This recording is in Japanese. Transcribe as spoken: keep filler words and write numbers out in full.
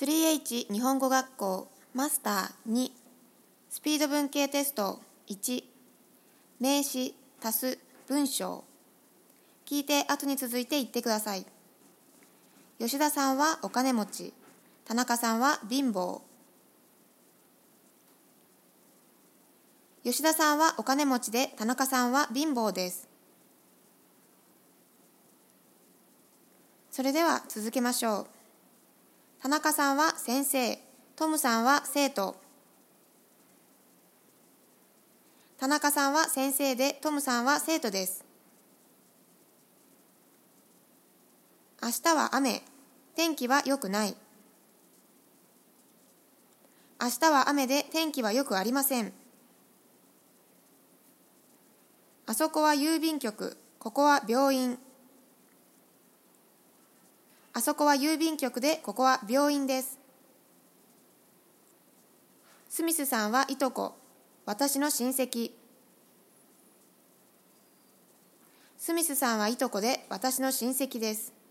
スリーエイチ 日本語学校マスターにスピード文系テストいち名詞足す文章聞いて後に続いて言ってください。吉田さんはお金持ち、田中さんは貧乏。吉田さんはお金持ちで田中さんは貧乏です。それでは続けましょう。田中さんは先生、トムさんは生徒。田中さんは先生でトムさんは生徒です。明日は雨、天気は良くない。明日は雨で天気はよくありません。あそこは郵便局、ここは病院。あそこは郵便局でここは病院です。スミスさんはいとこ、私の親戚。スミスさんはいとこで私の親戚です。